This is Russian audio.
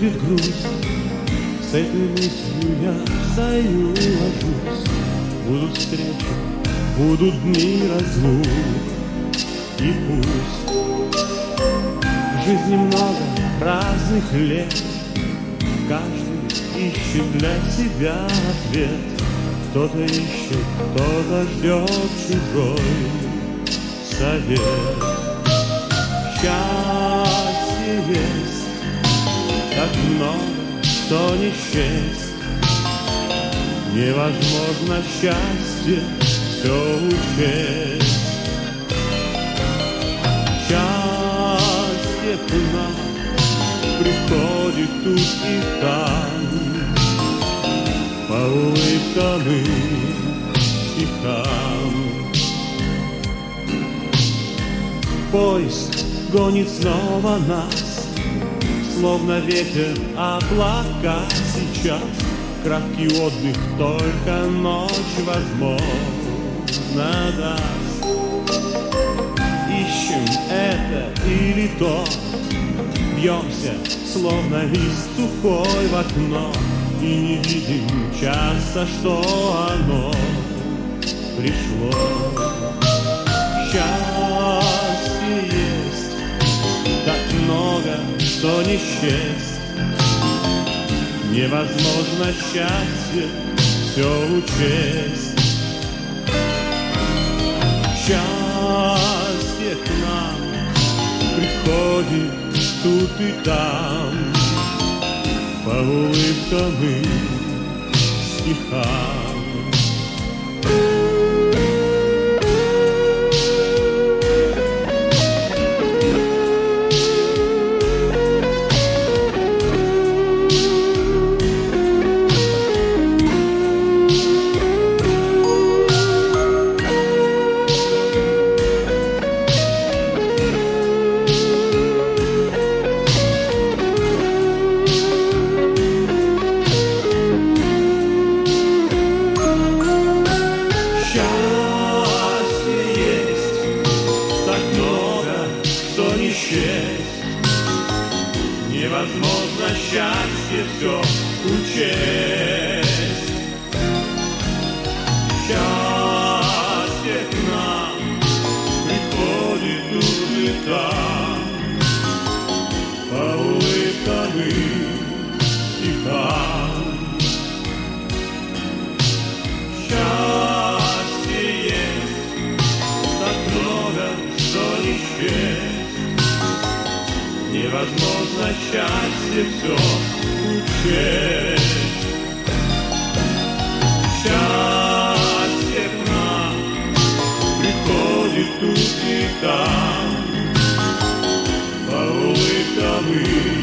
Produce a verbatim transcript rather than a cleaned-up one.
будет грусть. С этой мыслью я встаю, ложусь. Будут встречи, будут дни разлук. И пусть в жизни много разных лет, каждый ищет для себя ответ. Кто-то ищет, кто-то ждет чужой совет. Счастье есть, так много, что не счесть. Невозможно счастье все учесть. Счастье к нам приходит тут и там, по улыбкам и стихам. Поезд гонит снова нас, словно ветер облака сейчас. Краткий отдых, только ночь возможно даст. Ищем это или то, бьемся, словно лист сухой в окно, и не видим часто, что оно пришло. Счастье есть, так много, что не счесть. Невозможно счастье все учесть. Счастье к нам приходит тут и там, по улыбкам и стихам. Невозможно счастье все учесть. Счастье к нам приходит тут и там, по улыбкам и стихам. Счастье есть, так много, что не счесть. Невозможно счастье все учесть. Счастье к нам приходит тут и там, по улыбкам и